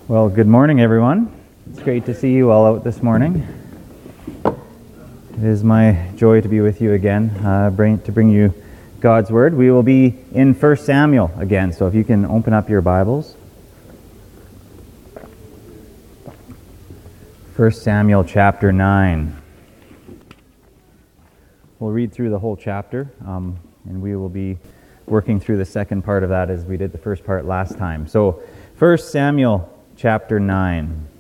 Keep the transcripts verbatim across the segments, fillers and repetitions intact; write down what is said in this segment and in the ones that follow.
Well, good morning, everyone. It's great to see you all out this morning. It is my joy to be with you again, uh, bring, to bring you God's Word. We will be in First Samuel again, so if you can open up your Bibles. First Samuel chapter nine. We'll read through the whole chapter, um, and we will be working through the second part of that as we did the first part last time. So, First Samuel chapter nine.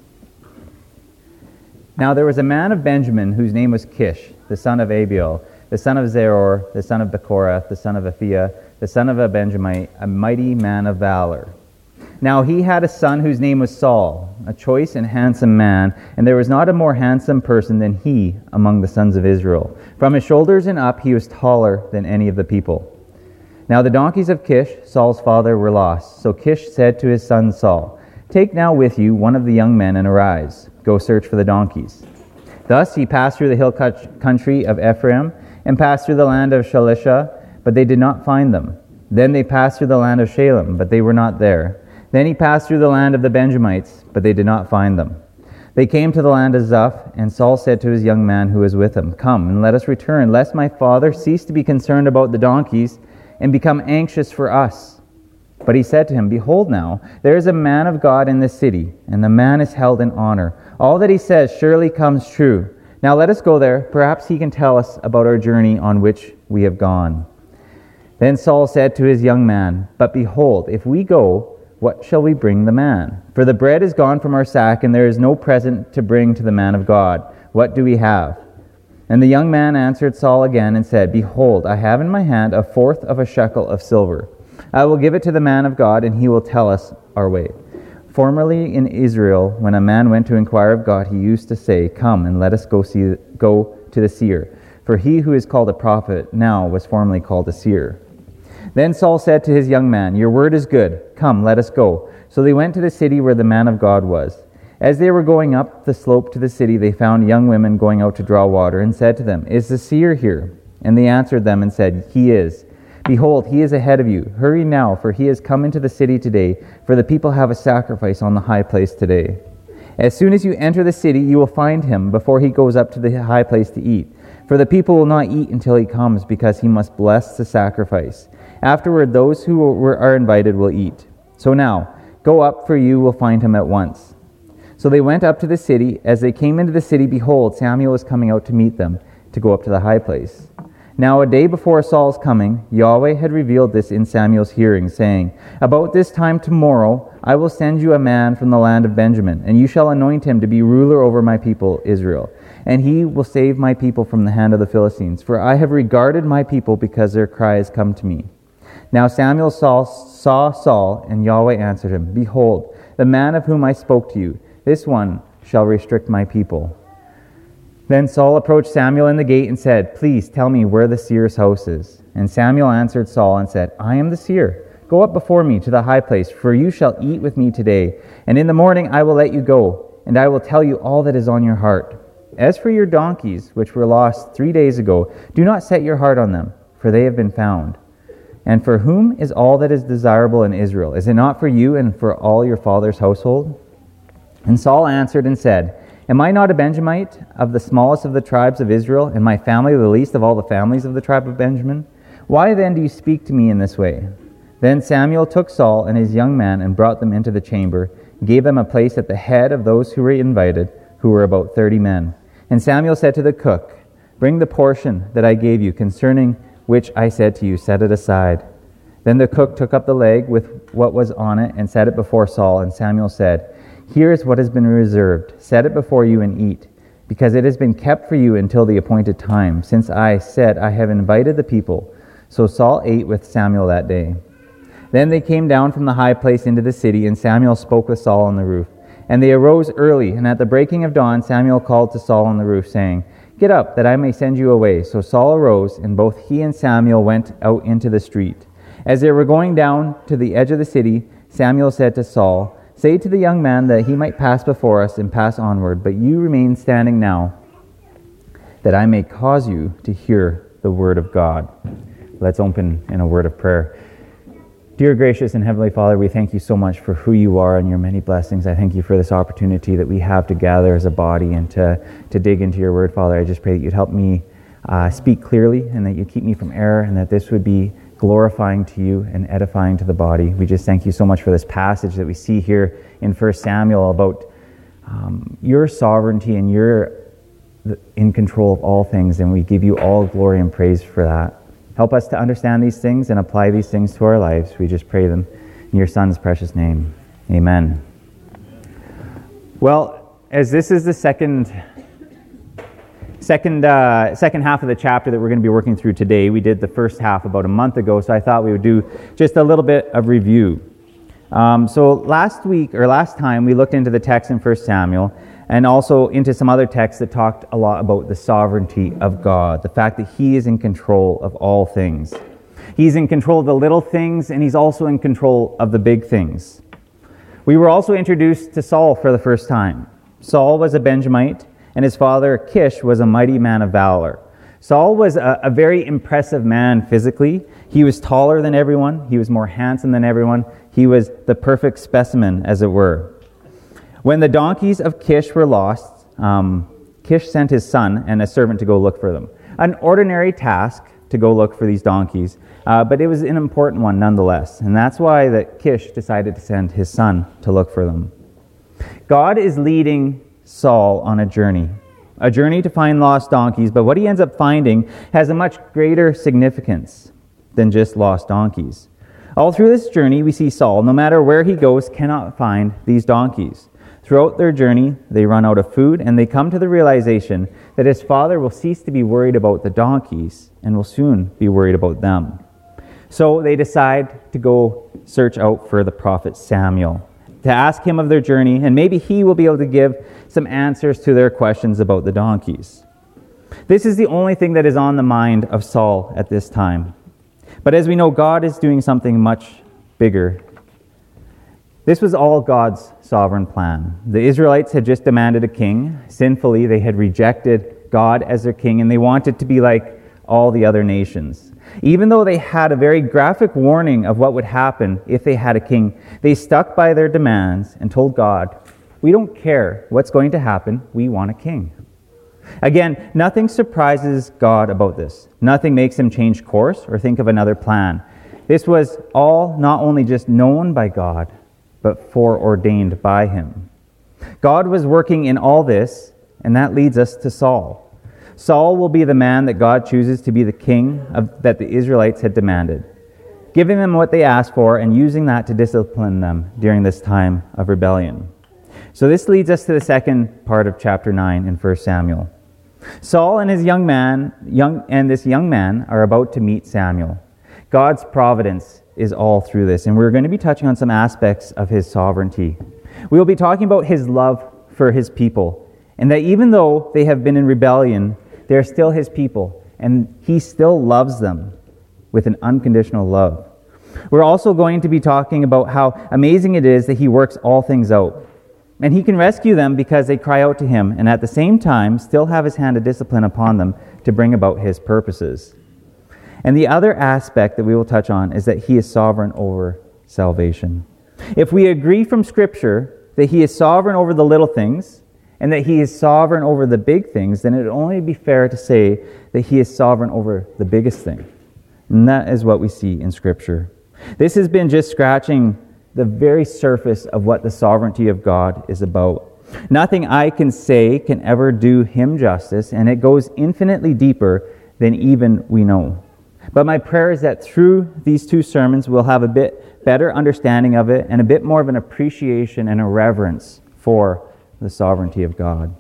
Now there was a man of Benjamin whose name was Kish, the son of Abiel, the son of Zeror, the son of Bechorath, the son of Aphiah, the son of a Benjamite, a mighty man of valor. Now he had a son whose name was Saul, a choice and handsome man, and there was not a more handsome person than he among the sons of Israel. From his shoulders and up he was taller than any of the people. Now the donkeys of Kish, Saul's father, were lost. So Kish said to his son Saul, "Take now with you one of the young men and arise. Go search for the donkeys." Thus he passed through the hill country of Ephraim and passed through the land of Shalisha, but they did not find them. Then they passed through the land of Shalem, but they were not there. Then he passed through the land of the Benjamites, but they did not find them. They came to the land of Zuph, and Saul said to his young man who was with him, "Come, and let us return, lest my father cease to be concerned about the donkeys and become anxious for us." But he said to him, "Behold now, there is a man of God in this city, and the man is held in honor. All that he says surely comes true. Now let us go there. Perhaps he can tell us about our journey on which we have gone." Then Saul said to his young man, "But behold, if we go, what shall we bring the man? For the bread is gone from our sack, and there is no present to bring to the man of God. What do we have?" And the young man answered Saul again and said, "Behold, I have in my hand a fourth of a shekel of silver. I will give it to the man of God, and he will tell us our way." Formerly in Israel, when a man went to inquire of God, he used to say, "Come and let us go see, go to the seer." For he who is called a prophet now was formerly called a seer. Then Saul said to his young man, "Your word is good. Come, let us go." So they went to the city where the man of God was. As they were going up the slope to the city, they found young women going out to draw water, and said to them, "Is the seer here?" And they answered them and said, "He is. Behold, he is ahead of you. Hurry now, for he has come into the city today, for the people have a sacrifice on the high place today. As soon as you enter the city, you will find him before he goes up to the high place to eat. For the people will not eat until he comes, because he must bless the sacrifice. Afterward, those who are invited will eat. So now, go up, for you will find him at once." So they went up to the city. As they came into the city, behold, Samuel was coming out to meet them, to go up to the high place. Now a day before Saul's coming, Yahweh had revealed this in Samuel's hearing, saying, "About this time tomorrow I will send you a man from the land of Benjamin, and you shall anoint him to be ruler over my people Israel. And he will save my people from the hand of the Philistines. For I have regarded my people because their cry has come to me." Now Samuel saw, saw Saul, and Yahweh answered him, "Behold, the man of whom I spoke to you, this one shall restrict my people." Then Saul approached Samuel in the gate and said, "Please tell me where the seer's house is." And Samuel answered Saul and said, "I am the seer. Go up before me to the high place, for you shall eat with me today. And in the morning I will let you go, and I will tell you all that is on your heart. As for your donkeys, which were lost three days ago, do not set your heart on them, for they have been found. And for whom is all that is desirable in Israel? Is it not for you and for all your father's household?" And Saul answered and said, "Am I not a Benjamite, of the smallest of the tribes of Israel, and my family the least of all the families of the tribe of Benjamin? Why then do you speak to me in this way?" Then Samuel took Saul and his young man and brought them into the chamber, gave them a place at the head of those who were invited, who were about thirty men. And Samuel said to the cook, "Bring the portion that I gave you, concerning which I said to you, set it aside." Then the cook took up the leg with what was on it and set it before Saul, and Samuel said, "Here is what has been reserved. Set it before you and eat, because it has been kept for you until the appointed time, since I said I have invited the people." So Saul ate with Samuel that day. Then they came down from the high place into the city, and Samuel spoke with Saul on the roof. And they arose early, and at the breaking of dawn Samuel called to Saul on the roof, saying, "Get up, that I may send you away." So Saul arose, and both he and Samuel went out into the street. As they were going down to the edge of the city, Samuel said to Saul, "Say to the young man that he might pass before us and pass onward, but you remain standing now, that I may cause you to hear the word of God." Let's open in a word of prayer. Dear gracious and heavenly Father, we thank you so much for who you are and your many blessings. I thank you for this opportunity that we have to gather as a body and to, to dig into your word, Father. I just pray that you'd help me uh, speak clearly and that you keep me from error and that this would be glorifying to you and edifying to the body. We just thank you so much for this passage that we see here in First Samuel about um, your sovereignty and you're in control of all things, and we give you all glory and praise for that. Help us to understand these things and apply these things to our lives. We just pray them in your Son's precious name. Amen. Well, as this is the second second uh, second half of the chapter that we're going to be working through today, we did the first half about a month ago, so I thought we would do just a little bit of review. Um, so last week, or last time, we looked into the text in First Samuel, and also into some other texts that talked a lot about the sovereignty of God, the fact that he is in control of all things. He's in control of the little things, and he's also in control of the big things. We were also introduced to Saul for the first time. Saul was a Benjamite, and his father Kish was a mighty man of valor. Saul was a, a very impressive man physically. He was taller than everyone. He was more handsome than everyone. He was the perfect specimen, as it were. When the donkeys of Kish were lost, um, Kish sent his son and a servant to go look for them. An ordinary task to go look for these donkeys, uh, but it was an important one nonetheless. And that's why that Kish decided to send his son to look for them. God is leading Saul on a journey, a journey to find lost donkeys, but what he ends up finding has a much greater significance than just lost donkeys. All through this journey, we see Saul, no matter where he goes, cannot find these donkeys. Throughout their journey, they run out of food, and they come to the realization that his father will cease to be worried about the donkeys and will soon be worried about them. So they decide to go search out for the prophet Samuel, to ask him of their journey, and maybe he will be able to give some answers to their questions about the donkeys. This is the only thing that is on the mind of Saul at this time. But as we know, God is doing something much bigger. This was all God's sovereign plan. The Israelites had just demanded a king. Sinfully, they had rejected God as their king, and they wanted to be like all the other nations. Even though they had a very graphic warning of what would happen if they had a king, they stuck by their demands and told God, "We don't care what's going to happen. We want a king." Again, nothing surprises God about this. Nothing makes him change course or think of another plan. This was all not only just known by God, but foreordained by him. God was working in all this, and that leads us to Saul. Saul will be the man that God chooses to be the king of, that the Israelites had demanded, giving them what they asked for and using that to discipline them during this time of rebellion. So this leads us to the second part of chapter nine in First Samuel. Saul and his young man, young and this young man are about to meet Samuel. God's providence is all through this, and we're going to be touching on some aspects of his sovereignty. We will be talking about his love for his people, and that even though they have been in rebellion, they are still his people, and he still loves them with an unconditional love. We're also going to be talking about how amazing it is that he works all things out, and he can rescue them because they cry out to him, and at the same time still have his hand of discipline upon them to bring about his purposes. And the other aspect that we will touch on is that he is sovereign over salvation. If we agree from Scripture that he is sovereign over the little things and that he is sovereign over the big things, then it would only be fair to say that he is sovereign over the biggest thing. And that is what we see in Scripture. This has been just scratching the very surface of what the sovereignty of God is about. Nothing I can say can ever do him justice, and it goes infinitely deeper than even we know. But my prayer is that through these two sermons, we'll have a bit better understanding of it and a bit more of an appreciation and a reverence for the sovereignty of God.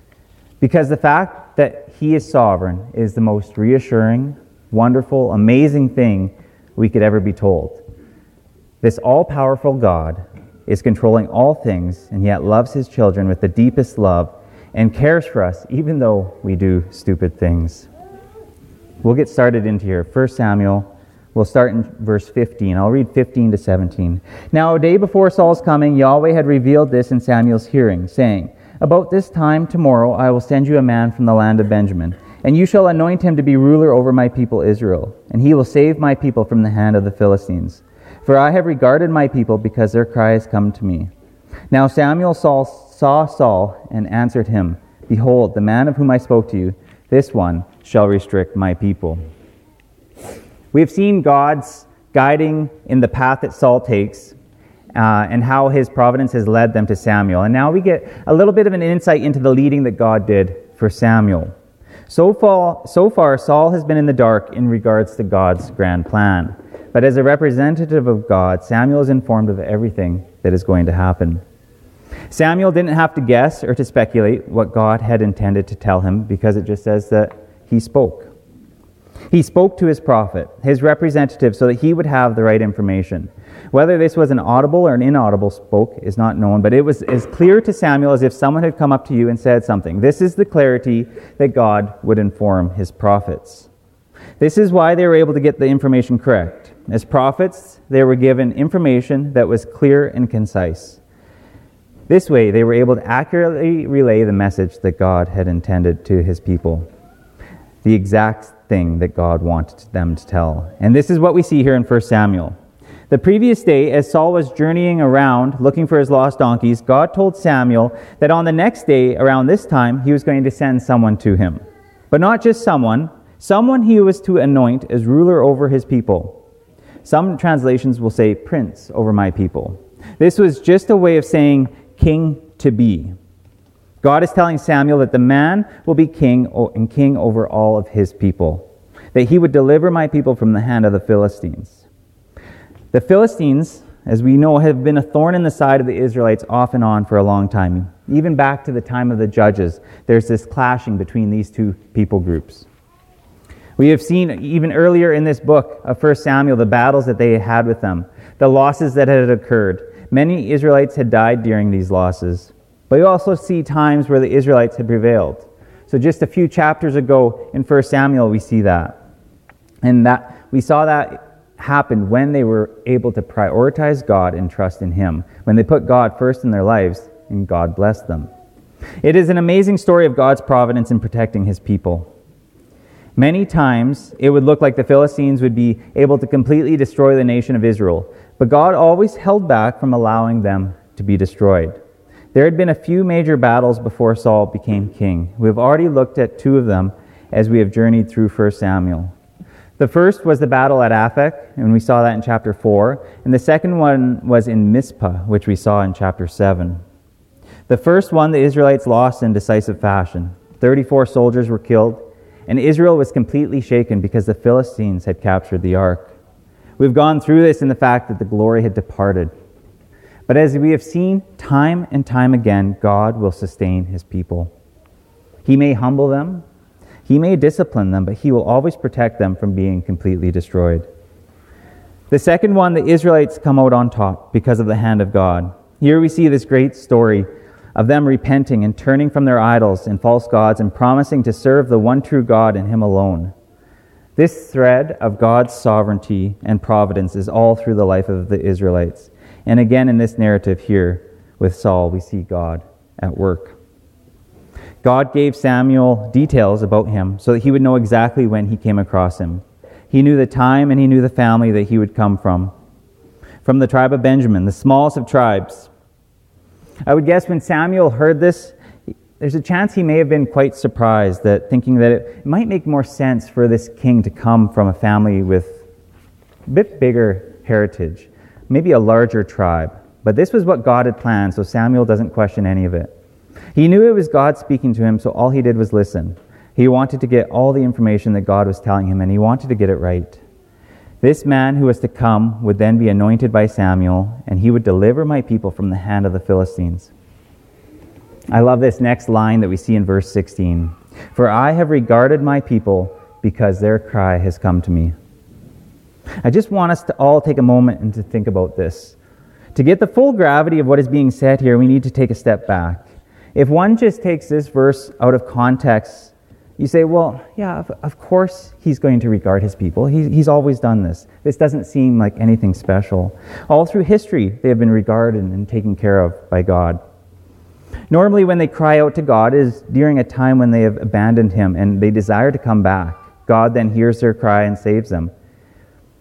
Because the fact that he is sovereign is the most reassuring, wonderful, amazing thing we could ever be told. This all-powerful God is controlling all things and yet loves his children with the deepest love and cares for us even though we do stupid things. We'll get started into here. First Samuel, we'll start in verse fifteen. I'll read fifteen to seventeen. Now a day before Saul's coming, Yahweh had revealed this in Samuel's hearing, saying, "About this time tomorrow I will send you a man from the land of Benjamin, and you shall anoint him to be ruler over my people Israel, and he will save my people from the hand of the Philistines. For I have regarded my people because their cry has come to me. Now Samuel saw, saw Saul and answered him, Behold, the man of whom I spoke to you, this one shall restrict my people. We have seen God's guiding in the path that Saul takes, uh, and how his providence has led them to Samuel. And now we get a little bit of an insight into the leading that God did for Samuel. So far, so far, Saul has been in the dark in regards to God's grand plan. But as a representative of God, Samuel is informed of everything that is going to happen. Samuel didn't have to guess or to speculate what God had intended to tell him, because it just says that he spoke. He spoke to his prophet, his representative, so that he would have the right information. Whether this was an audible or an inaudible spoke is not known, but it was as clear to Samuel as if someone had come up to you and said something. This is the clarity that God would inform his prophets. This is why they were able to get the information correct. As prophets, they were given information that was clear and concise. This way, they were able to accurately relay the message that God had intended to his people. The exact thing that God wanted them to tell. And this is what we see here in First Samuel. The previous day, as Saul was journeying around looking for his lost donkeys, God told Samuel that on the next day, around this time, he was going to send someone to him. But not just someone, someone he was to anoint as ruler over his people. Some translations will say prince over my people. This was just a way of saying king to be. God is telling Samuel that the man will be king and king over all of his people, that he would deliver my people from the hand of the Philistines. The Philistines, as we know, have been a thorn in the side of the Israelites off and on for a long time. Even back to the time of the judges, there's this clashing between these two people groups. We have seen even earlier in this book of First Samuel the battles that they had with them, the losses that had occurred. Many Israelites had died during these losses. But you also see times where the Israelites had prevailed. So just a few chapters ago in First Samuel, we see that. And that we saw that happen when they were able to prioritize God and trust in Him, when they put God first in their lives, and God blessed them. It is an amazing story of God's providence in protecting His people. Many times, it would look like the Philistines would be able to completely destroy the nation of Israel, but God always held back from allowing them to be destroyed. There had been a few major battles before Saul became king. We have already looked at two of them as we have journeyed through First Samuel. The first was the battle at Aphek, and we saw that in chapter four, and the second one was in Mizpah, which we saw in chapter seven. The first one the Israelites lost in decisive fashion. thirty-four soldiers were killed, and Israel was completely shaken because the Philistines had captured the ark. We've gone through this in the fact that the glory had departed. But as we have seen time and time again, God will sustain His people. He may humble them, He may discipline them, but He will always protect them from being completely destroyed. The second one, the Israelites come out on top because of the hand of God. Here we see this great story of them repenting and turning from their idols and false gods and promising to serve the one true God and Him alone. This thread of God's sovereignty and providence is all through the life of the Israelites. And again, in this narrative here with Saul, we see God at work. God gave Samuel details about him so that he would know exactly when he came across him. He knew the time and he knew the family that he would come from. From the tribe of Benjamin, the smallest of tribes. I would guess when Samuel heard this, there's a chance he may have been quite surprised, that thinking that it might make more sense for this king to come from a family with a bit bigger heritage, maybe a larger tribe. But this was what God had planned, so Samuel doesn't question any of it. He knew it was God speaking to him, so all he did was listen. He wanted to get all the information that God was telling him, and he wanted to get it right. This man who was to come would then be anointed by Samuel, and he would deliver my people from the hand of the Philistines. I love this next line that we see in verse sixteen. For I have regarded my people because their cry has come to me. I just want us to all take a moment and to think about this. To get the full gravity of what is being said here, we need to take a step back. If one just takes this verse out of context, you say, well, yeah, of, of course he's going to regard his people. He, he's always done this. This doesn't seem like anything special. All through history, they have been regarded and taken care of by God. Normally, when they cry out to God is during a time when they have abandoned Him and they desire to come back. God then hears their cry and saves them.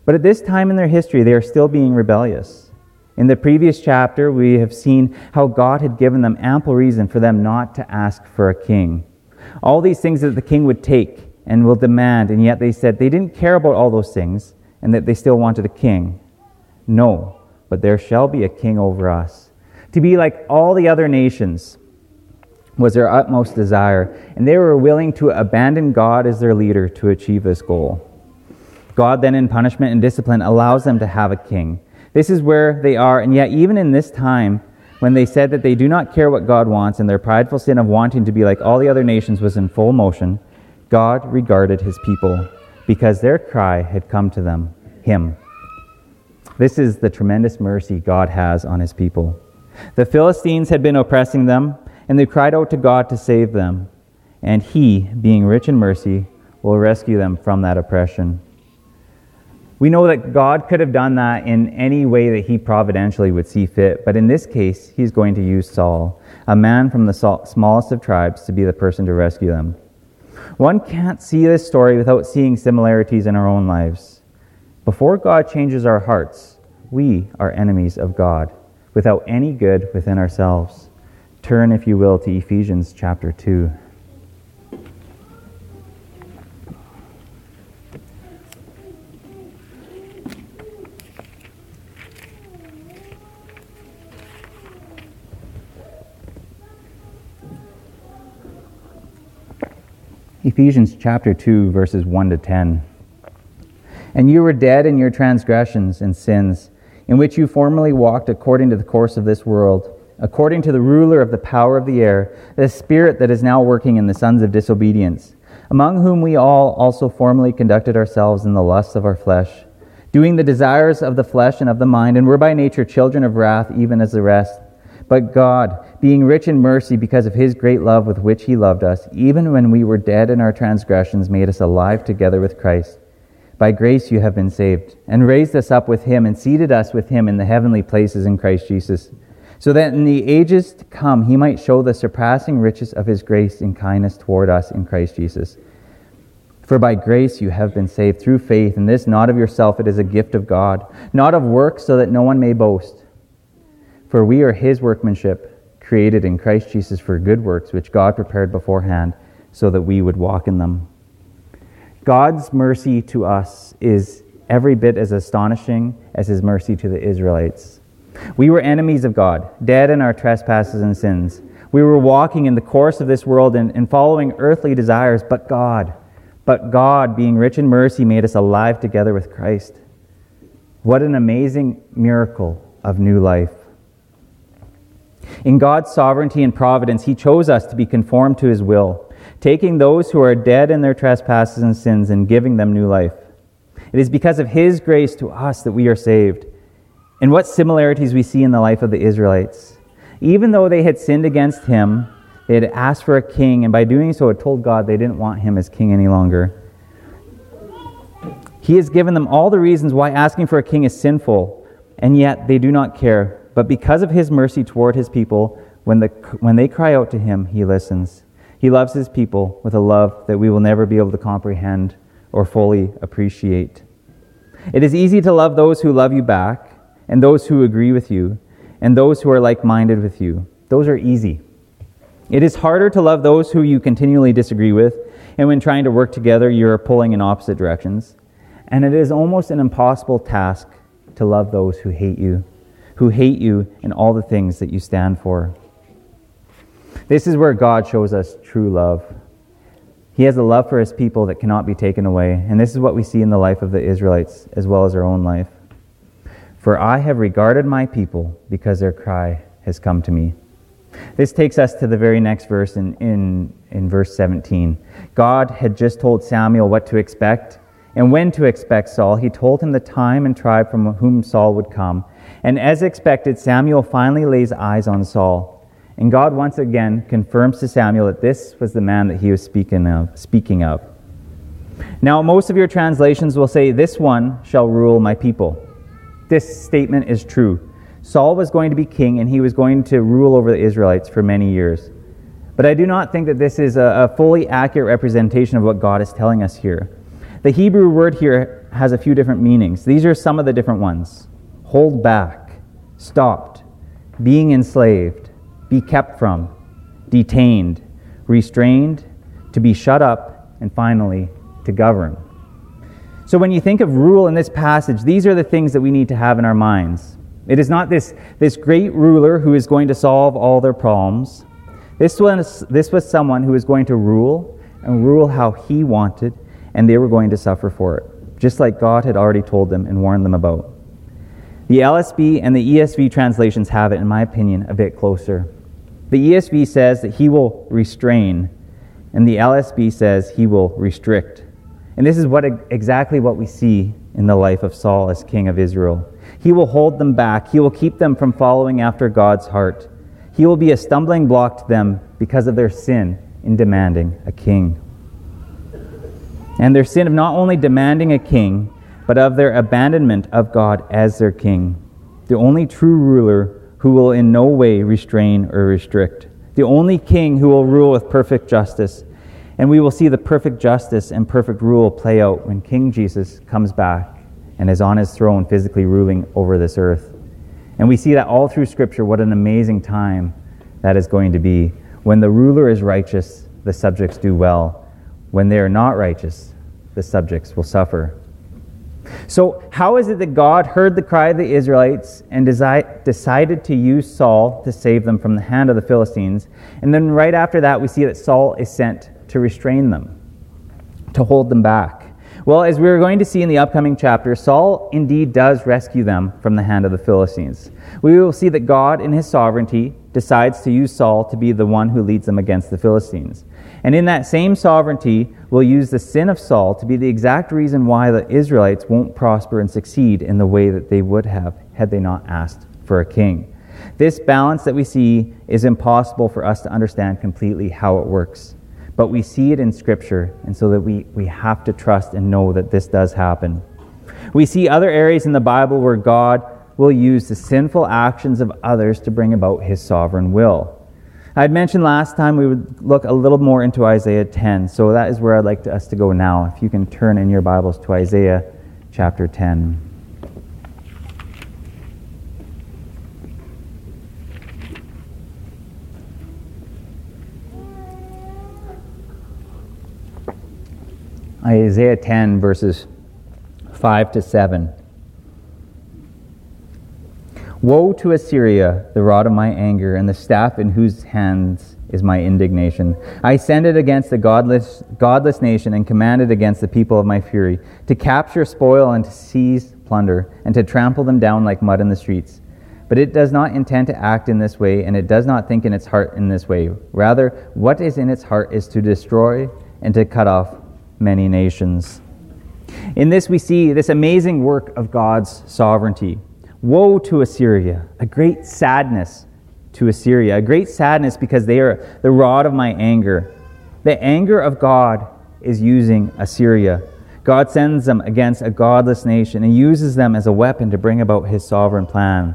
But at this time in their history, they are still being rebellious. In the previous chapter, we have seen how God had given them ample reason for them not to ask for a king. All these things that the king would take and will demand, and yet they said they didn't care about all those things and that they still wanted a king. No, but there shall be a king over us. To be like all the other nations was their utmost desire, and they were willing to abandon God as their leader to achieve this goal. God then, in punishment and discipline, allows them to have a king. This is where they are, and yet even in this time, when they said that they do not care what God wants, and their prideful sin of wanting to be like all the other nations was in full motion, God regarded his people, because their cry had come to them, him. This is the tremendous mercy God has on his people. The Philistines had been oppressing them, and they cried out to God to save them, and he, being rich in mercy, will rescue them from that oppression. We know that God could have done that in any way that he providentially would see fit, but in this case, he's going to use Saul, a man from the smallest of tribes, to be the person to rescue them. One can't see this story without seeing similarities in our own lives. Before God changes our hearts, we are enemies of God, without any good within ourselves. Turn, if you will, to Ephesians chapter two. Ephesians chapter two, verses one to ten. And you were dead in your transgressions and sins, in which you formerly walked according to the course of this world, according to the ruler of the power of the air, the spirit that is now working in the sons of disobedience, among whom we all also formerly conducted ourselves in the lusts of our flesh, doing the desires of the flesh and of the mind, and were by nature children of wrath, even as the rest. But God, being rich in mercy because of his great love with which he loved us, even when we were dead in our transgressions, made us alive together with Christ. By grace you have been saved, and raised us up with him, and seated us with him in the heavenly places in Christ Jesus, so that in the ages to come he might show the surpassing riches of his grace and kindness toward us in Christ Jesus. For by grace you have been saved through faith, and this not of yourself, it is a gift of God, not of works, so that no one may boast. For we are his workmanship, created in Christ Jesus for good works, which God prepared beforehand, so that we would walk in them. God's mercy to us is every bit as astonishing as his mercy to the Israelites. We were enemies of God, dead in our trespasses and sins. We were walking in the course of this world and, and following earthly desires, but God, but God, being rich in mercy, made us alive together with Christ. What an amazing miracle of new life. In God's sovereignty and providence, he chose us to be conformed to his will, taking those who are dead in their trespasses and sins and giving them new life. It is because of his grace to us that we are saved. And what similarities we see in the life of the Israelites. Even though they had sinned against him, they had asked for a king, and by doing so had told God they didn't want him as king any longer. He has given them all the reasons why asking for a king is sinful, and yet they do not care. But because of his mercy toward his people, when, the, when they cry out to him, he listens. He loves his people with a love that we will never be able to comprehend or fully appreciate. It is easy to love those who love you back, and those who agree with you, and those who are like-minded with you. Those are easy. It is harder to love those who you continually disagree with, and when trying to work together, you are pulling in opposite directions. And it is almost an impossible task to love those who hate you, who hate you and all the things that you stand for. This is where God shows us true love. He has a love for his people that cannot be taken away, and this is what we see in the life of the Israelites as well as our own life. For I have regarded my people because their cry has come to me. This takes us to the very next verse in, in, in verse seventeen. God had just told Samuel what to expect and when to expect Saul. He told him the time and tribe from whom Saul would come. And as expected, Samuel finally lays eyes on Saul. And God once again confirms to Samuel that this was the man that he was speaking of. Speaking of. Now, most of your translations will say, "This one shall rule my people." This statement is true. Saul was going to be king, and he was going to rule over the Israelites for many years. But I do not think that this is a, a fully accurate representation of what God is telling us here. The Hebrew word here has a few different meanings. These are some of the different ones. Hold back, stopped, being enslaved, be kept from, detained, restrained, to be shut up, and finally, to govern. So when you think of rule in this passage, these are the things that we need to have in our minds. It is not this, this great ruler who is going to solve all their problems. This was, this was someone who was going to rule and rule how he wanted, and they were going to suffer for it, just like God had already told them and warned them about. The L S B and the E S V translations have it, in my opinion, a bit closer. The E S V says that he will restrain, and the L S B says he will restrict. And this is what exactly what we see in the life of Saul as king of Israel. He will hold them back. He will keep them from following after God's heart. He will be a stumbling block to them because of their sin in demanding a king. And their sin of not only demanding a king, but of their abandonment of God as their king. The only true ruler who will in no way restrain or restrict. The only king who will rule with perfect justice. And we will see the perfect justice and perfect rule play out when King Jesus comes back and is on his throne physically ruling over this earth. And we see that all through Scripture, what an amazing time that is going to be. When the ruler is righteous, the subjects do well. When they are not righteous, the subjects will suffer. So how is it that God heard the cry of the Israelites and desi- decided to use Saul to save them from the hand of the Philistines? And then right after that, we see that Saul is sent to restrain them, to hold them back. Well, as we're going to see in the upcoming chapter, Saul indeed does rescue them from the hand of the Philistines. We will see that God, in his sovereignty, decides to use Saul to be the one who leads them against the Philistines. And in that same sovereignty, will use the sin of Saul to be the exact reason why the Israelites won't prosper and succeed in the way that they would have had they not asked for a king. This balance that we see is impossible for us to understand completely how it works. But we see it in Scripture, and so that we, we have to trust and know that this does happen. We see other areas in the Bible where God will use the sinful actions of others to bring about his sovereign will. I had mentioned last time we would look a little more into Isaiah ten, so that is where I'd like to, us to go now. If you can turn in your Bibles to Isaiah chapter ten. Isaiah ten, verses five to seven. Woe to Assyria, the rod of my anger, and the staff in whose hands is my indignation. I send it against the godless, godless nation and command it against the people of my fury, to capture spoil and to seize plunder, and to trample them down like mud in the streets. But it does not intend to act in this way, and it does not think in its heart in this way. Rather, what is in its heart is to destroy and to cut off many nations. In this we see this amazing work of God's sovereignty. Woe to Assyria, a great sadness to Assyria, a great sadness because they are the rod of my anger. The anger of God is using Assyria. God sends them against a godless nation and uses them as a weapon to bring about his sovereign plan.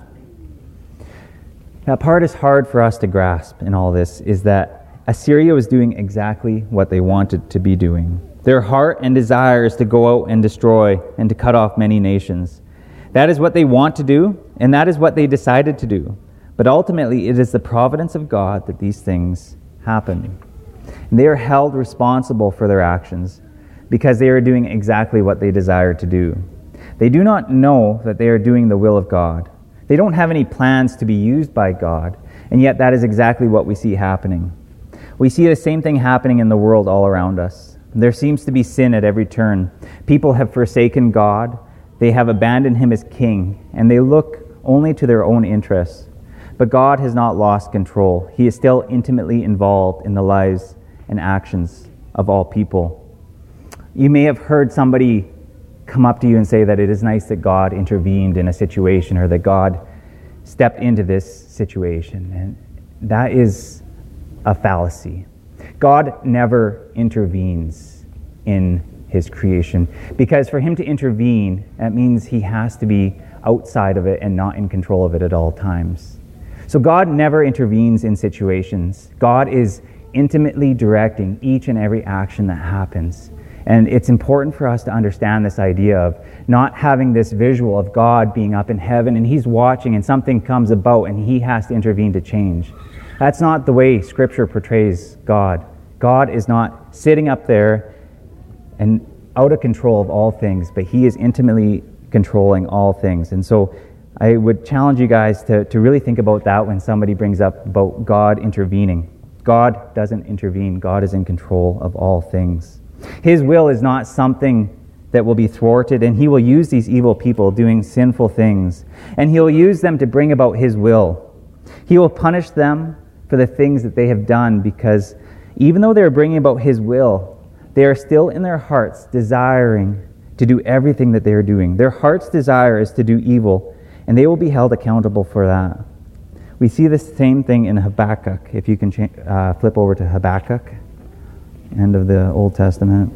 That part is hard for us to grasp in all this, is that Assyria was doing exactly what they wanted to be doing. Their heart and desire is to go out and destroy and to cut off many nations. That is what they want to do, and that is what they decided to do. But ultimately, it is the providence of God that these things happen. And they are held responsible for their actions because they are doing exactly what they desire to do. They do not know that they are doing the will of God. They don't have any plans to be used by God, and yet that is exactly what we see happening. We see the same thing happening in the world all around us. There seems to be sin at every turn. People have forsaken God. They have abandoned him as king, and they look only to their own interests. But God has not lost control. He is still intimately involved in the lives and actions of all people. You may have heard somebody come up to you and say that it is nice that God intervened in a situation, or that God stepped into this situation. And that is a fallacy. God never intervenes in his creation, because for him to intervene, that means he has to be outside of it and not in control of it at all times. So God never intervenes in situations. God is intimately directing each and every action that happens. And it's important for us to understand this idea of not having this visual of God being up in heaven and he's watching and something comes about and he has to intervene to change. That's not the way Scripture portrays God. God is not sitting up there and out of control of all things, but he is intimately controlling all things. And so I would challenge you guys to, to really think about that when somebody brings up about God intervening. God doesn't intervene. God is in control of all things. His will is not something that will be thwarted, and he will use these evil people doing sinful things, and he'll use them to bring about his will. He will punish them for the things that they have done, because even though they're bringing about his will, they are still in their hearts desiring to do everything that they are doing. Their heart's desire is to do evil, and they will be held accountable for that. We see the same thing in Habakkuk. If you can cha- uh, flip over to Habakkuk, end of the Old Testament.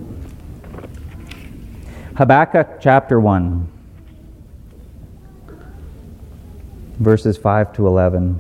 Habakkuk chapter one, verses five to eleven.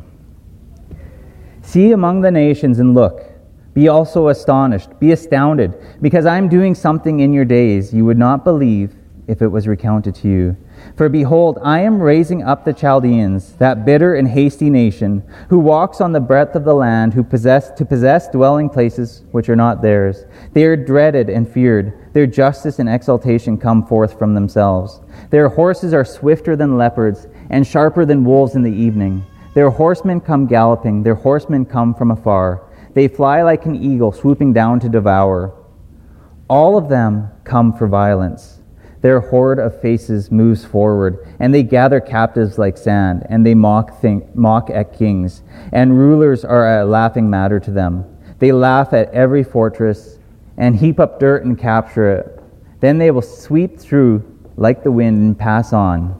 See among the nations and look. Be also astonished. Be astounded, because I am doing something in your days you would not believe if it was recounted to you. For behold, I am raising up the Chaldeans, that bitter and hasty nation, who walks on the breadth of the land, who possess to possess dwelling places which are not theirs. They are dreaded and feared. Their justice and exaltation come forth from themselves. Their horses are swifter than leopards, and sharper than wolves in the evening. Their horsemen come galloping, their horsemen come from afar. They fly like an eagle, swooping down to devour. All of them come for violence. Their horde of faces moves forward, and they gather captives like sand, and they mock think, mock at kings, and rulers are a laughing matter to them. They laugh at every fortress, and heap up dirt and capture it. Then they will sweep through like the wind and pass on.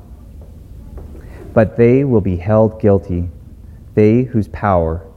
But they will be held guilty, they whose power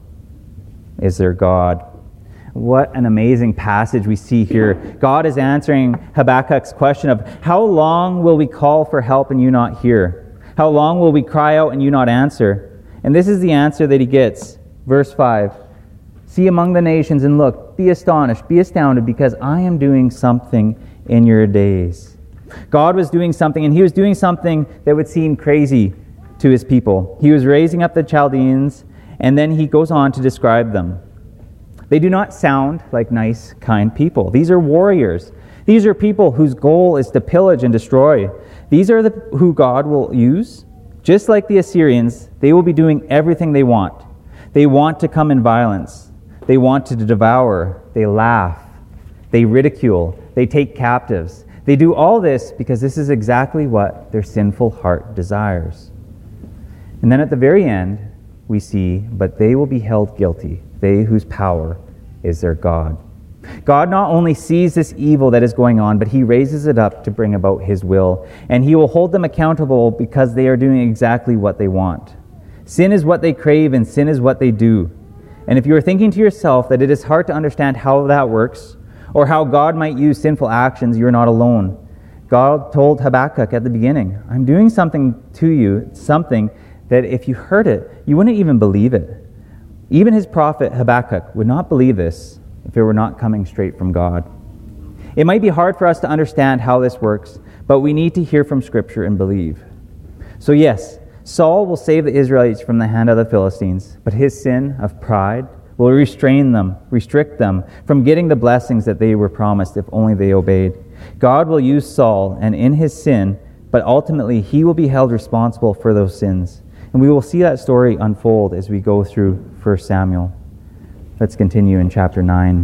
is their God. What an amazing passage we see here. God is answering Habakkuk's question of, how long will we call for help and you not hear? How long will we cry out and you not answer? And this is the answer that he gets. Verse five. See among the nations and look. Be astonished. Be astounded, because I am doing something in your days. God was doing something, and he was doing something that would seem crazy to his people. He was raising up the Chaldeans, and then he goes on to describe them. They do not sound like nice, kind people. These are warriors. These are people whose goal is to pillage and destroy. These are the who God will use. Just like the Assyrians, they will be doing everything they want. They want to come in violence. They want to devour. They laugh. They ridicule. They take captives. They do all this because this is exactly what their sinful heart desires. And then at the very end, we see, but they will be held guilty, they whose power is their God. God not only sees this evil that is going on, but he raises it up to bring about his will. And he will hold them accountable because they are doing exactly what they want. Sin is what they crave, and sin is what they do. And if you are thinking to yourself that it is hard to understand how that works, or how God might use sinful actions, you are not alone. God told Habakkuk at the beginning, I'm doing something to you, something that if you heard it, you wouldn't even believe it. Even his prophet Habakkuk would not believe this if it were not coming straight from God. It might be hard for us to understand how this works, but we need to hear from Scripture and believe. So yes, Saul will save the Israelites from the hand of the Philistines, but his sin of pride will restrain them, restrict them from getting the blessings that they were promised if only they obeyed. God will use Saul and in his sin, but ultimately he will be held responsible for those sins. And we will see that story unfold as we go through First Samuel. Let's continue in chapter nine,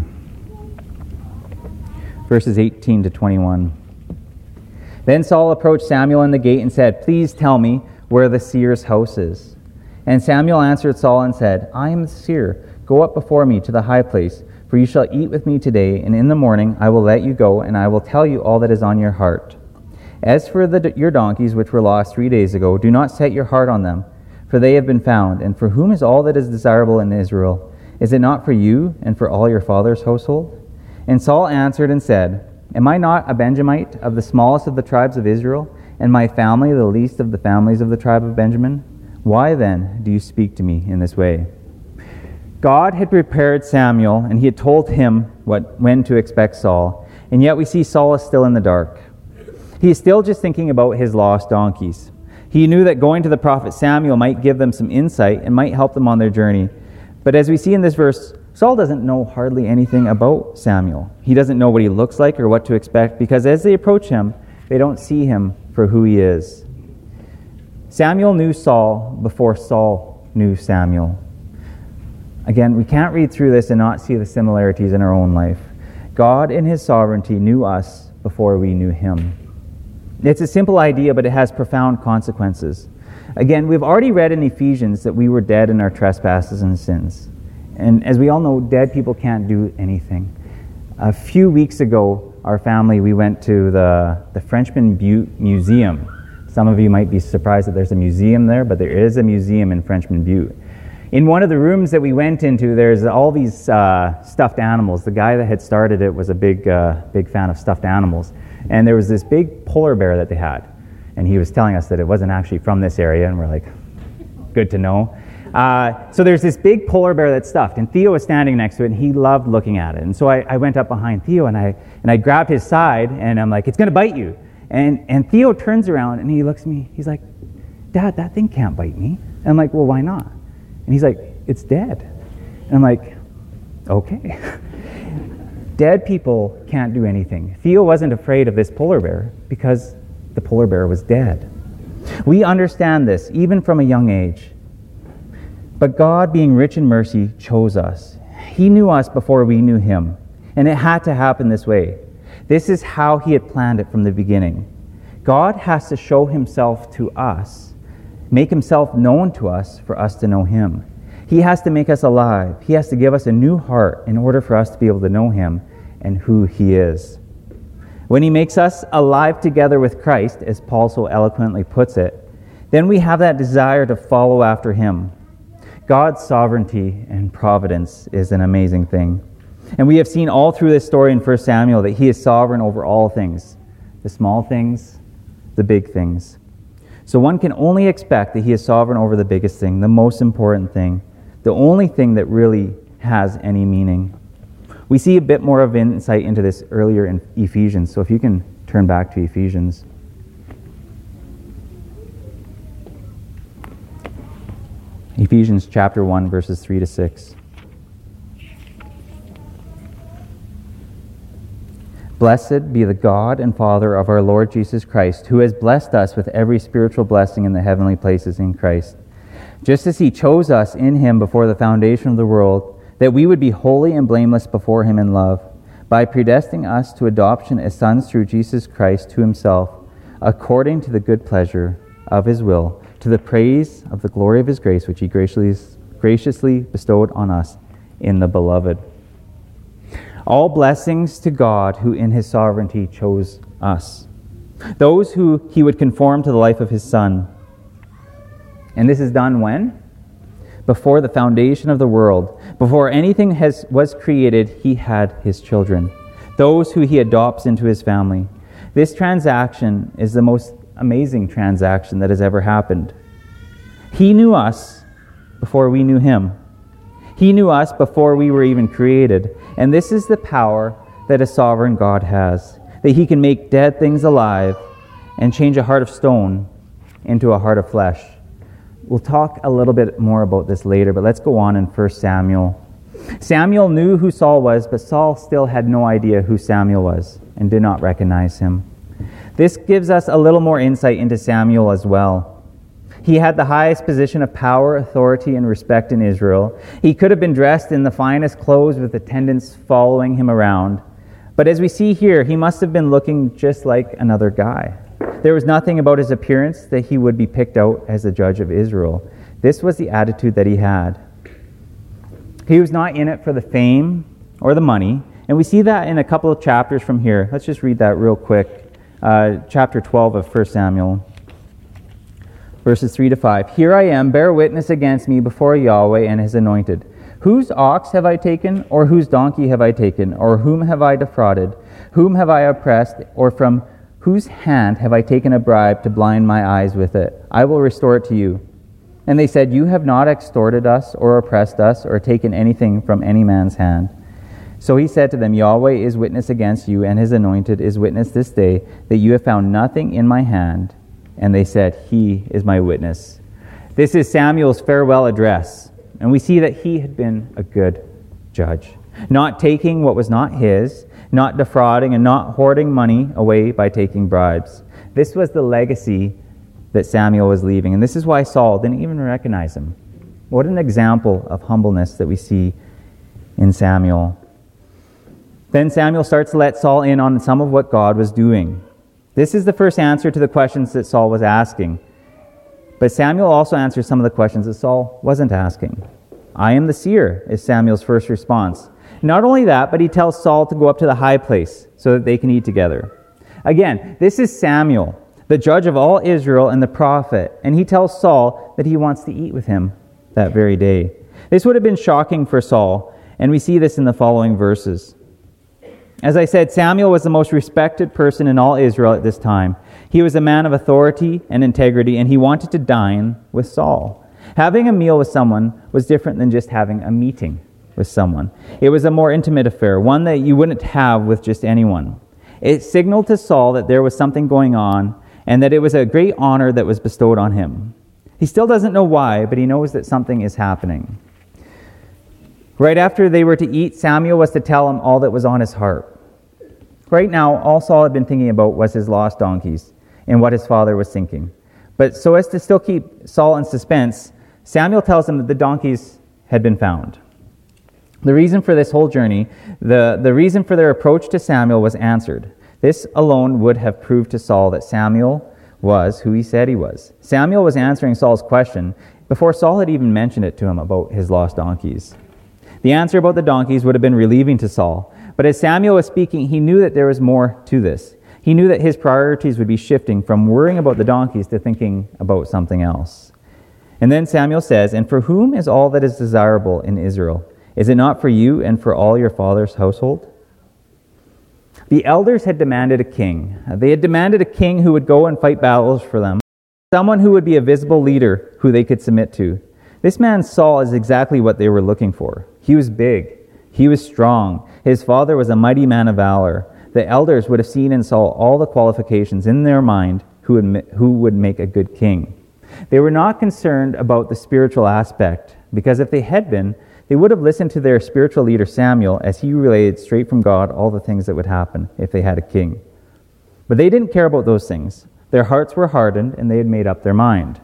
verses eighteen to twenty-one. Then Saul approached Samuel in the gate and said, Please tell me where the seer's house is. And Samuel answered Saul and said, I am the seer. Go up before me to the high place, for you shall eat with me today, and in the morning I will let you go, and I will tell you all that is on your heart. As for the, your donkeys which were lost three days ago, do not set your heart on them, for they have been found. And for whom is all that is desirable in Israel? Is it not for you and for all your father's household? And Saul answered and said, Am I not a Benjamite of the smallest of the tribes of Israel, and my family the least of the families of the tribe of Benjamin? Why then do you speak to me in this way? God had prepared Samuel, and he had told him what when to expect Saul. And yet we see Saul is still in the dark. He is still just thinking about his lost donkeys. He knew that going to the prophet Samuel might give them some insight and might help them on their journey. But as we see in this verse, Saul doesn't know hardly anything about Samuel. He doesn't know what he looks like or what to expect, because as they approach him, they don't see him for who he is. Samuel knew Saul before Saul knew Samuel. Again, we can't read through this and not see the similarities in our own life. God in his sovereignty knew us before we knew him. It's a simple idea, but it has profound consequences. Again, we've already read in Ephesians that we were dead in our trespasses and sins. And as we all know, dead people can't do anything. A few weeks ago, our family, we went to the, the Frenchman Butte Museum. Some of you might be surprised that there's a museum there, but there is a museum in Frenchman Butte. In one of the rooms that we went into, there's all these uh, stuffed animals. The guy that had started it was a big, uh, big fan of stuffed animals. And there was this big polar bear that they had. And he was telling us that it wasn't actually from this area, and we're like, good to know. Uh, so there's this big polar bear that's stuffed, and Theo was standing next to it, and he loved looking at it. And so I, I went up behind Theo, and I and I grabbed his side, and I'm like, it's going to bite you. And and Theo turns around, and he looks at me. He's like, Dad, that thing can't bite me. And I'm like, well, why not? And he's like, it's dead. And I'm like, okay. Dead people can't do anything. Theo wasn't afraid of this polar bear because the polar bear was dead. We understand this, even from a young age. But God, being rich in mercy, chose us. He knew us before we knew him. And it had to happen this way. This is how he had planned it from the beginning. God has to show himself to us, make himself known to us for us to know him. He has to make us alive. He has to give us a new heart in order for us to be able to know him and who he is. When he makes us alive together with Christ, as Paul so eloquently puts it, then we have that desire to follow after him. God's sovereignty and providence is an amazing thing. And we have seen all through this story in First Samuel that he is sovereign over all things, the small things, the big things. So one can only expect that he is sovereign over the biggest thing, the most important thing, the only thing that really has any meaning. We see a bit more of insight into this earlier in Ephesians, so if you can turn back to Ephesians. Ephesians chapter one, verses three to six. Blessed be the God and Father of our Lord Jesus Christ, who has blessed us with every spiritual blessing in the heavenly places in Christ, just as he chose us in him before the foundation of the world, that we would be holy and blameless before him in love, by predestining us to adoption as sons through Jesus Christ to himself, according to the good pleasure of his will, to the praise of the glory of his grace, which he graciously, graciously bestowed on us in the Beloved. All blessings to God, who in his sovereignty chose us, those who he would conform to the life of his Son. And this is done when? Before the foundation of the world. Before anything has, was created, he had his children, those who he adopts into his family. This transaction is the most amazing transaction that has ever happened. He knew us before we knew him. He knew us before we were even created. And this is the power that a sovereign God has, that he can make dead things alive and change a heart of stone into a heart of flesh. We'll talk a little bit more about this later, but let's go on in First Samuel. Samuel knew who Saul was, but Saul still had no idea who Samuel was and did not recognize him. This gives us a little more insight into Samuel as well. He had the highest position of power, authority, and respect in Israel. He could have been dressed in the finest clothes with attendants following him around. But as we see here, he must have been looking just like another guy. There was nothing about his appearance that he would be picked out as a judge of Israel. This was the attitude that he had. He was not in it for the fame or the money. And we see that in a couple of chapters from here. Let's just read that real quick. Uh, chapter twelve of First Samuel. Verses three to five. Here I am, bear witness against me before Yahweh and his anointed. Whose ox have I taken, or whose donkey have I taken, or whom have I defrauded? Whom have I oppressed, or from whose hand have I taken a bribe to blind my eyes with it? I will restore it to you. And they said, you have not extorted us, or oppressed us, or taken anything from any man's hand. So he said to them, Yahweh is witness against you, and his anointed is witness this day, that you have found nothing in my hand. And they said, He is my witness. This is Samuel's farewell address. And we see that he had been a good judge, not taking what was not his, not defrauding, and not hoarding money away by taking bribes. This was the legacy that Samuel was leaving. And this is why Saul didn't even recognize him. What an example of humbleness that we see in Samuel. Then Samuel starts to let Saul in on some of what God was doing. This is the first answer to the questions that Saul was asking. But Samuel also answers some of the questions that Saul wasn't asking. I am the seer, is Samuel's first response. Not only that, but he tells Saul to go up to the high place so that they can eat together. Again, this is Samuel, the judge of all Israel and the prophet, and he tells Saul that he wants to eat with him that very day. This would have been shocking for Saul, and we see this in the following verses. As I said, Samuel was the most respected person in all Israel at this time. He was a man of authority and integrity, and he wanted to dine with Saul. Having a meal with someone was different than just having a meeting with someone. It was a more intimate affair, one that you wouldn't have with just anyone. It signaled to Saul that there was something going on, and that it was a great honor that was bestowed on him. He still doesn't know why, but he knows that something is happening. Right after they were to eat, Samuel was to tell him all that was on his heart. Right now, all Saul had been thinking about was his lost donkeys and what his father was thinking. But so as to still keep Saul in suspense, Samuel tells him that the donkeys had been found. The reason for this whole journey, the, the reason for their approach to Samuel was answered. This alone would have proved to Saul that Samuel was who he said he was. Samuel was answering Saul's question before Saul had even mentioned it to him about his lost donkeys. The answer about the donkeys would have been relieving to Saul. But as Samuel was speaking, he knew that there was more to this. He knew that his priorities would be shifting from worrying about the donkeys to thinking about something else. And then Samuel says, And for whom is all that is desirable in Israel? Is it not for you and for all your father's household? The elders had demanded a king. They had demanded a king who would go and fight battles for them. Someone who would be a visible leader who they could submit to. This man Saul is exactly what they were looking for. He was big. He was strong. His father was a mighty man of valor. The elders would have seen in Saul all the qualifications in their mind who would, who would make a good king. They were not concerned about the spiritual aspect, because if they had been, they would have listened to their spiritual leader Samuel as he relayed straight from God all the things that would happen if they had a king. But they didn't care about those things. Their hearts were hardened and they had made up their mind.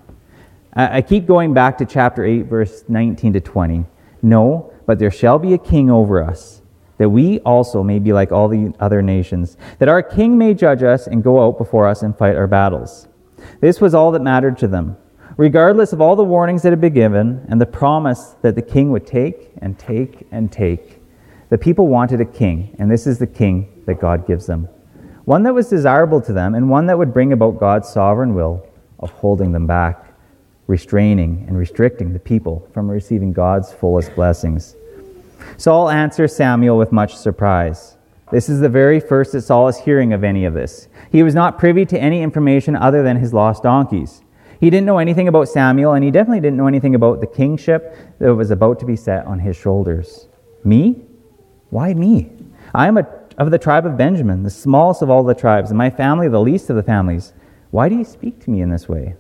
I keep going back to chapter eight, verse nineteen to twenty. No, but there shall be a king over us, that we also may be like all the other nations, that our king may judge us and go out before us and fight our battles. This was all that mattered to them. Regardless of all the warnings that had been given and the promise that the king would take and take and take, the people wanted a king, and this is the king that God gives them. One that was desirable to them and one that would bring about God's sovereign will of holding them back, restraining and restricting the people from receiving God's fullest blessings. Saul answers Samuel with much surprise. This is the very first that Saul is hearing of any of this. He was not privy to any information other than his lost donkeys. He didn't know anything about Samuel, and he definitely didn't know anything about the kingship that was about to be set on his shoulders. Me? Why me? I am a, of the tribe of Benjamin, the smallest of all the tribes, and my family the least of the families. Why do you speak to me in this way?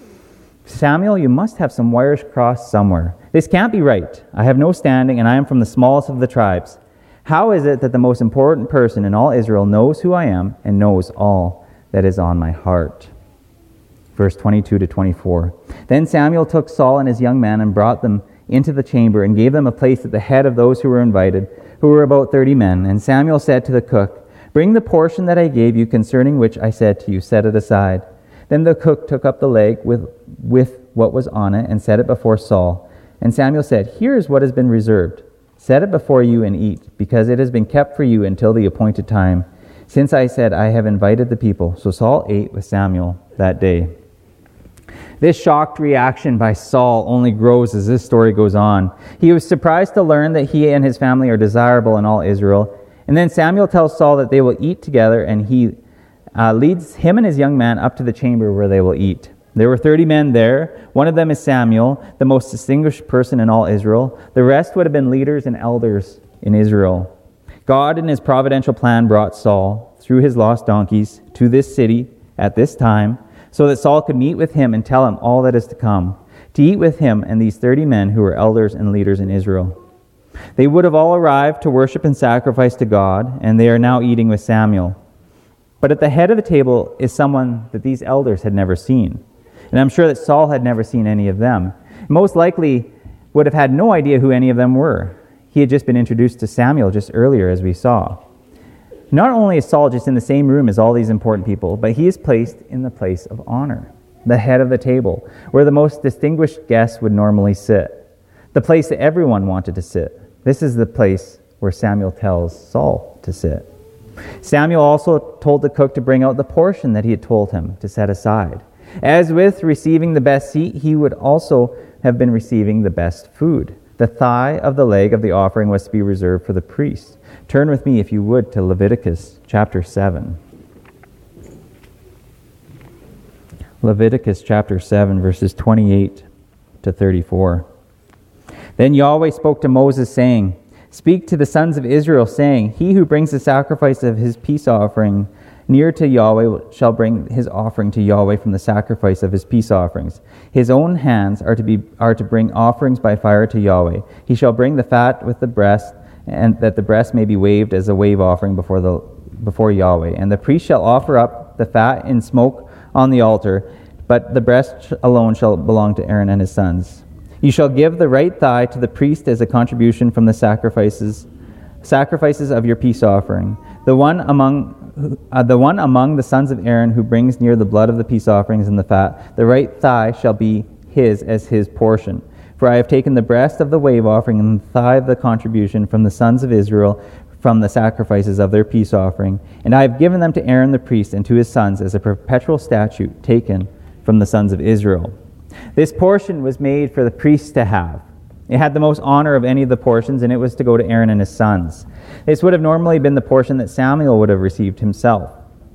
Samuel, you must have some wires crossed somewhere. This can't be right. I have no standing, and I am from the smallest of the tribes. How is it that the most important person in all Israel knows who I am and knows all that is on my heart? Verse twenty-two to twenty-four. Then Samuel took Saul and his young men and brought them into the chamber and gave them a place at the head of those who were invited, who were about thirty men. And Samuel said to the cook, Bring the portion that I gave you, concerning which I said to you, set it aside. Then the cook took up the leg with, with what was on it and set it before Saul. And Samuel said, Here is what has been reserved. Set it before you and eat, because it has been kept for you until the appointed time, since I said I have invited the people. So Saul ate with Samuel that day. This shocked reaction by Saul only grows as this story goes on. He was surprised to learn that he and his family are desirable in all Israel. And then Samuel tells Saul that they will eat together, and he uh, leads him and his young man up to the chamber where they will eat. There were thirty men there. One of them is Samuel, the most distinguished person in all Israel. The rest would have been leaders and elders in Israel. God in his providential plan brought Saul, through his lost donkeys, to this city at this time, so that Saul could meet with him and tell him all that is to come, to eat with him and these thirty men who were elders and leaders in Israel. They would have all arrived to worship and sacrifice to God, and they are now eating with Samuel. But at the head of the table is someone that these elders had never seen. And I'm sure that Saul had never seen any of them. Most likely would have had no idea who any of them were. He had just been introduced to Samuel just earlier, as we saw. Not only is Saul just in the same room as all these important people, but he is placed in the place of honor, the head of the table, where the most distinguished guests would normally sit, the place that everyone wanted to sit. This is the place where Samuel tells Saul to sit. Samuel also told the cook to bring out the portion that he had told him to set aside. As with receiving the best seat, he would also have been receiving the best food. The thigh of the leg of the offering was to be reserved for the priest. Turn with me, if you would, to Leviticus chapter seven. Leviticus chapter seven, verses twenty-eight to thirty-four. Then Yahweh spoke to Moses, saying, Speak to the sons of Israel, saying, He who brings the sacrifice of his peace offering near to Yahweh shall bring his offering to Yahweh from the sacrifice of his peace offerings. His own hands are to be are to bring offerings by fire to Yahweh. He shall bring the fat with the breast, and that the breast may be waved as a wave offering before the before Yahweh. And the priest shall offer up the fat in smoke on the altar, but the breast alone shall belong to Aaron and his sons. You shall give the right thigh to the priest as a contribution from the sacrifices sacrifices of your peace offering. The one among Uh, the one among the sons of Aaron who brings near the blood of the peace offerings and the fat, the right thigh shall be his as his portion. For I have taken the breast of the wave offering and the thigh of the contribution from the sons of Israel from the sacrifices of their peace offering, and I have given them to Aaron the priest and to his sons as a perpetual statute taken from the sons of Israel. This portion was made for the priests to have. It had the most honor of any of the portions, and it was to go to Aaron and his sons. This would have normally been the portion that Samuel would have received himself.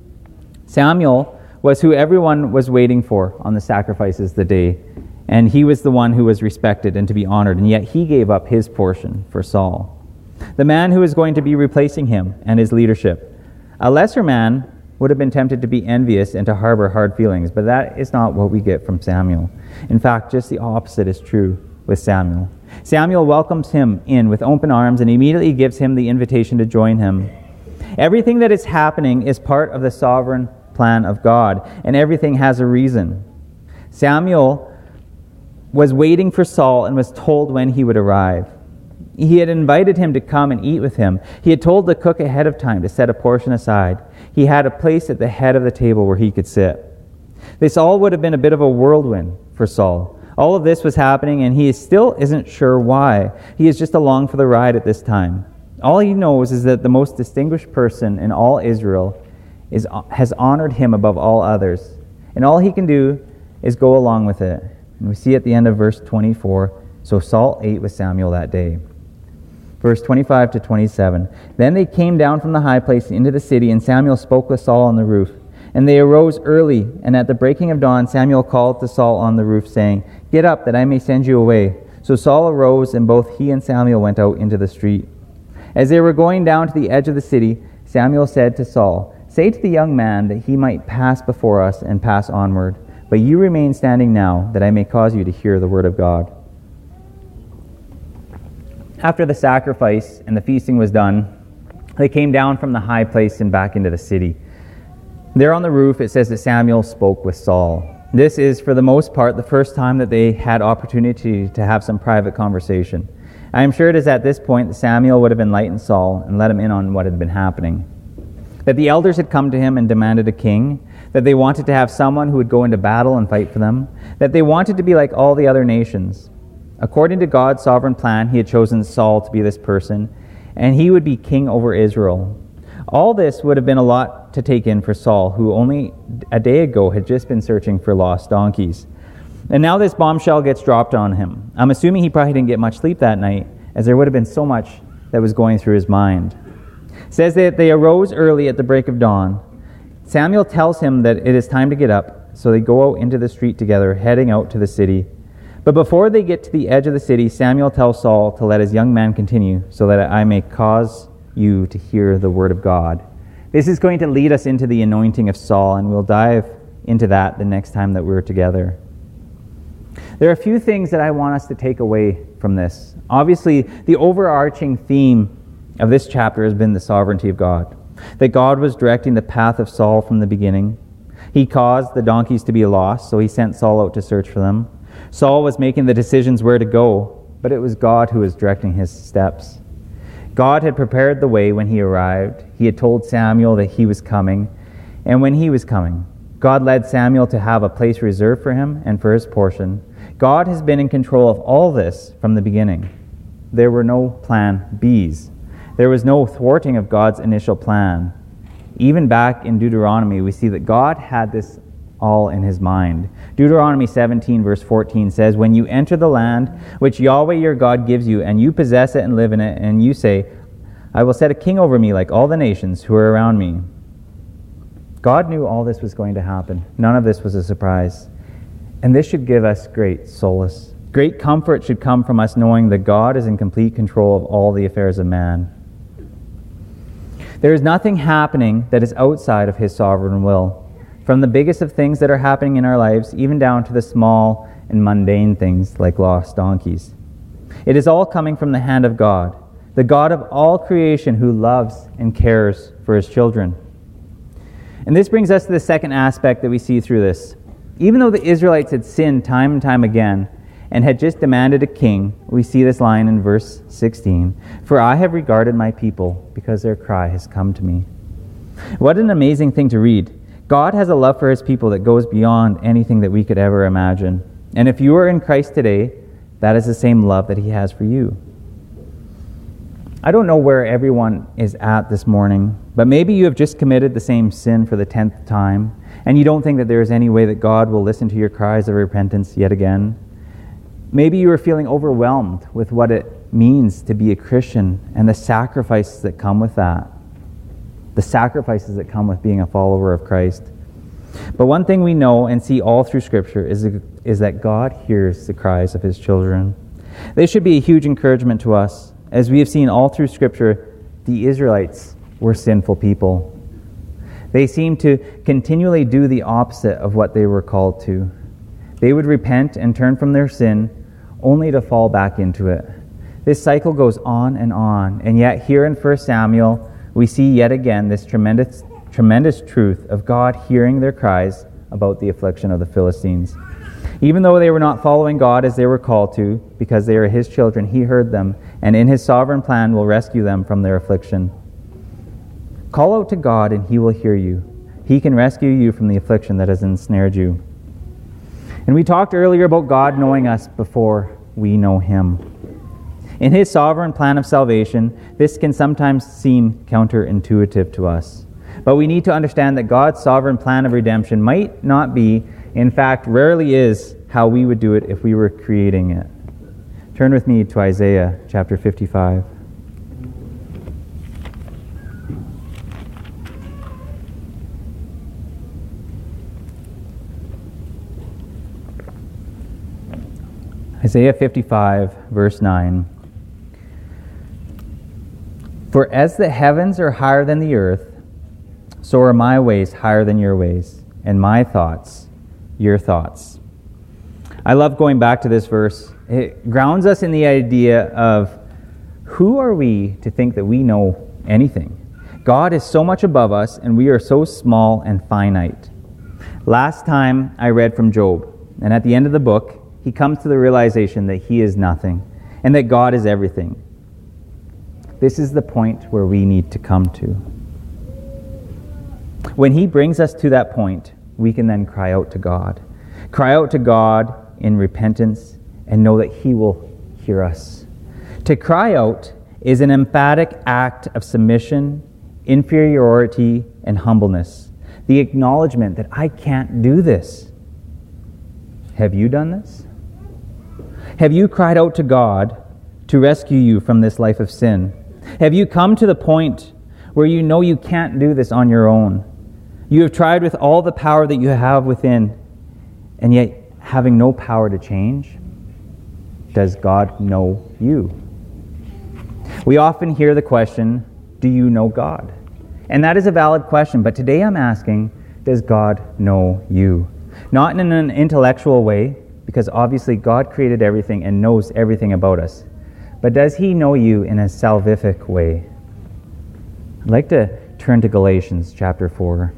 Samuel was who everyone was waiting for on the sacrifices the day, and he was the one who was respected and to be honored, and yet he gave up his portion for Saul, the man who was going to be replacing him and his leadership. A lesser man would have been tempted to be envious and to harbor hard feelings, but that is not what we get from Samuel. In fact, just the opposite is true with Samuel. Samuel welcomes him in with open arms and immediately gives him the invitation to join him. Everything that is happening is part of the sovereign plan of God, and everything has a reason. Samuel was waiting for Saul and was told when he would arrive. He had invited him to come and eat with him. He had told the cook ahead of time to set a portion aside. He had a place at the head of the table where he could sit. This all would have been a bit of a whirlwind for Saul. All of this was happening, and he still isn't sure why. He is just along for the ride at this time. All he knows is that the most distinguished person in all Israel is, has honored him above all others. And all he can do is go along with it. And we see at the end of verse twenty-four, so Saul ate with Samuel that day. Verse twenty-five to twenty-seven, Then they came down from the high place into the city, and Samuel spoke with Saul on the roof. And they arose early, and at the breaking of dawn Samuel called to Saul on the roof, saying, Get up, that I may send you away. So Saul arose, and both he and Samuel went out into the street. As they were going down to the edge of the city, Samuel said to Saul, Say to the young man that he might pass before us and pass onward, but you remain standing now, that I may cause you to hear the word of God. After the sacrifice and the feasting was done, they came down from the high place and back into the city. There on the roof it says that Samuel spoke with Saul. This is, for the most part, the first time that they had opportunity to have some private conversation. I am sure it is at this point that Samuel would have enlightened Saul and let him in on what had been happening. That the elders had come to him and demanded a king, that they wanted to have someone who would go into battle and fight for them, that they wanted to be like all the other nations. According to God's sovereign plan, he had chosen Saul to be this person, and he would be king over Israel. All this would have been a lot to take in for Saul, who only a day ago had just been searching for lost donkeys. And now this bombshell gets dropped on him. I'm assuming he probably didn't get much sleep that night, as there would have been so much that was going through his mind. It says that they arose early at the break of dawn. Samuel tells him that it is time to get up, so they go out into the street together, heading out to the city. But before they get to the edge of the city, Samuel tells Saul to let his young man continue, so that I may cause you to hear the word of God. This is going to lead us into the anointing of Saul, and we'll dive into that the next time that we're together. There are a few things that I want us to take away from this. Obviously, the overarching theme of this chapter has been the sovereignty of God. That God was directing the path of Saul from the beginning. He caused the donkeys to be lost, so he sent Saul out to search for them. Saul was making the decisions where to go, but it was God who was directing his steps. God had prepared the way when he arrived. He had told Samuel that he was coming, and when he was coming, God led Samuel to have a place reserved for him and for his portion. God has been in control of all this from the beginning. There were no plan B's. There was no thwarting of God's initial plan. Even back in Deuteronomy, we see that God had this all in his mind. Deuteronomy seventeen verse fourteen says, "When you enter the land which Yahweh your God gives you, and you possess it and live in it, and you say, I will set a king over me like all the nations who are around me." God knew all this was going to happen. None of this was a surprise. And this should give us great solace. Great comfort should come from us knowing that God is in complete control of all the affairs of man. There is nothing happening that is outside of his sovereign will. From the biggest of things that are happening in our lives, even down to the small and mundane things like lost donkeys. It is all coming from the hand of God, the God of all creation who loves and cares for his children. And this brings us to the second aspect that we see through this. Even though the Israelites had sinned time and time again and had just demanded a king, we see this line in verse sixteen, "For I have regarded my people because their cry has come to me." What an amazing thing to read. God has a love for his people that goes beyond anything that we could ever imagine. And if you are in Christ today, that is the same love that he has for you. I don't know where everyone is at this morning, but maybe you have just committed the same sin for the tenth time, and you don't think that there is any way that God will listen to your cries of repentance yet again. Maybe you are feeling overwhelmed with what it means to be a Christian and the sacrifices that come with that. The sacrifices that come with being a follower of Christ. But one thing we know and see all through Scripture is, is that God hears the cries of his children. This should be a huge encouragement to us. As we have seen all through Scripture, the Israelites were sinful people. They seemed to continually do the opposite of what they were called to. They would repent and turn from their sin only to fall back into it. This cycle goes on and on, and yet here in First Samuel, we see yet again this tremendous, tremendous truth of God hearing their cries about the affliction of the Philistines. Even though they were not following God as they were called to, because they are his children, he heard them, and in his sovereign plan will rescue them from their affliction. Call out to God and he will hear you. He can rescue you from the affliction that has ensnared you. And we talked earlier about God knowing us before we know him. In his sovereign plan of salvation, this can sometimes seem counterintuitive to us. But we need to understand that God's sovereign plan of redemption might not be, in fact, rarely is, how we would do it if we were creating it. Turn with me to Isaiah chapter fifty-five. Isaiah fifty-five, verse nine. "For as the heavens are higher than the earth, so are my ways higher than your ways, and my thoughts your thoughts." I love going back to this verse. It grounds us in the idea of who are we to think that we know anything? God is so much above us, and we are so small and finite. Last time I read from Job, and at the end of the book, he comes to the realization that he is nothing, and that God is everything. This is the point where we need to come to. When he brings us to that point, we can then cry out to God. Cry out to God in repentance and know that he will hear us. To cry out is an emphatic act of submission, inferiority, and humbleness. The acknowledgement that I can't do this. Have you done this? Have you cried out to God to rescue you from this life of sin? Have you come to the point where you know you can't do this on your own? You have tried with all the power that you have within, and yet having no power to change? Does God know you? We often hear the question, do you know God? And that is a valid question, but today I'm asking, does God know you? Not in an intellectual way, because obviously God created everything and knows everything about us, but does he know you in a salvific way? I'd like to turn to Galatians chapter four.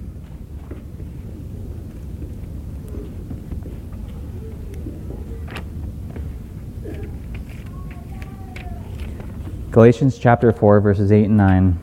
Galatians chapter four, verses eight and nine.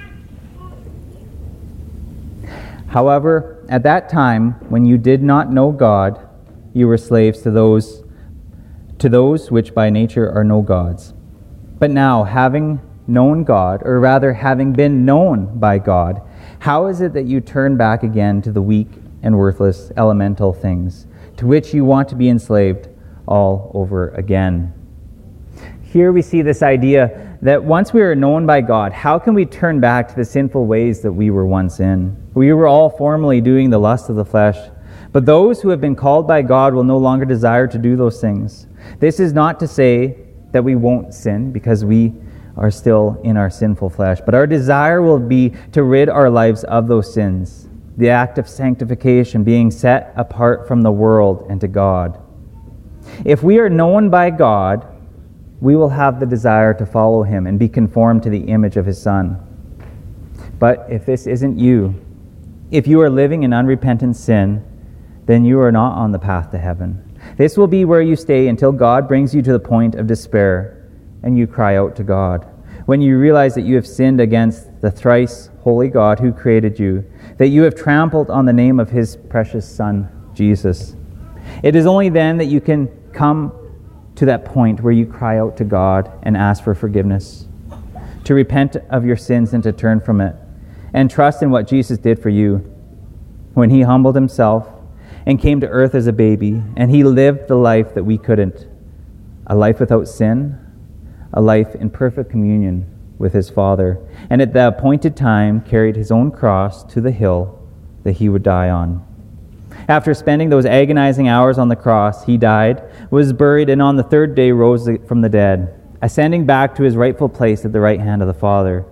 However, at that time, when you did not know God, you were slaves to those to those which by nature are no gods. But now, having known God, or rather having been known by God, how is it that you turn back again to the weak and worthless elemental things, to which you want to be enslaved all over again? Here we see this idea that once we are known by God, how can we turn back to the sinful ways that we were once in? We were all formerly doing the lust of the flesh, but those who have been called by God will no longer desire to do those things. This is not to say that we won't sin, because we are still in our sinful flesh, but our desire will be to rid our lives of those sins, the act of sanctification, being set apart from the world and to God. If we are known by God, we will have the desire to follow him and be conformed to the image of his Son. But if this isn't you, if you are living in unrepentant sin, then you are not on the path to heaven. This will be where you stay until God brings you to the point of despair and you cry out to God. When you realize that you have sinned against the thrice holy God who created you, that you have trampled on the name of his precious Son, Jesus. It is only then that you can come to that point where you cry out to God and ask for forgiveness, to repent of your sins and to turn from it, and trust in what Jesus did for you when he humbled himself and came to earth as a baby, and he lived the life that we couldn't, a life without sin, a life in perfect communion with his Father, and at the appointed time carried his own cross to the hill that he would die on. After spending those agonizing hours on the cross, he died, was buried, and on the third day rose from the dead, ascending back to his rightful place at the right hand of the Father.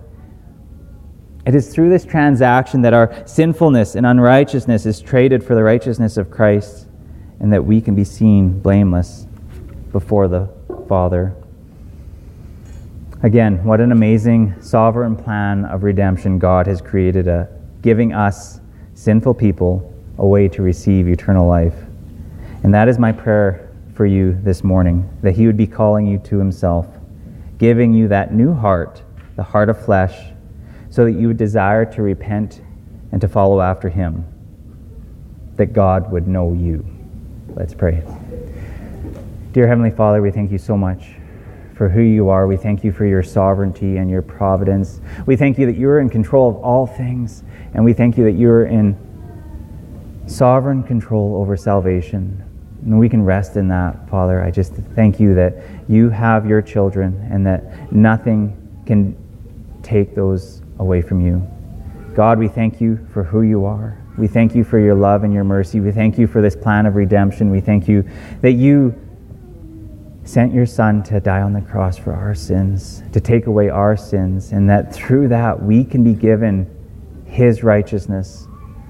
It is through this transaction that our sinfulness and unrighteousness is traded for the righteousness of Christ, and that we can be seen blameless before the Father. Again, what an amazing sovereign plan of redemption God has created, uh, giving us, sinful people, a way to receive eternal life. And that is my prayer for you this morning, that he would be calling you to himself, giving you that new heart, the heart of flesh, so that you would desire to repent and to follow after him, that God would know you. Let's pray. Dear Heavenly Father, we thank you so much for who you are. We thank you for your sovereignty and your providence. We thank you that you are in control of all things, and we thank you that you are in sovereign control over salvation. And we can rest in that, Father. I just thank you that you have your children and that nothing can take those away from you. God, we thank you for who you are. We thank you for your love and your mercy. We thank you for this plan of redemption. We thank you that you sent your Son to die on the cross for our sins, to take away our sins, and that through that we can be given his righteousness.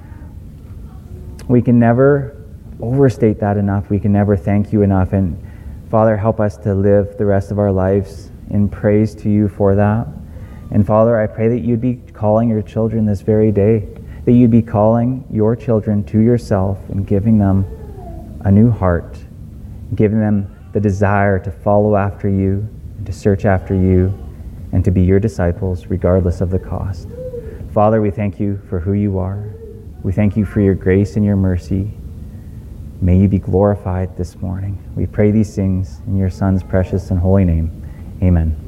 We can never overstate that enough. We can never thank you enough. And Father, help us to live the rest of our lives in praise to you for that. And Father, I pray that you'd be calling your children this very day, that you'd be calling your children to yourself and giving them a new heart, giving them the desire to follow after you, and to search after you, and to be your disciples regardless of the cost. Father, we thank you for who you are. We thank you for your grace and your mercy. May you be glorified this morning. We pray these things in your Son's precious and holy name. Amen.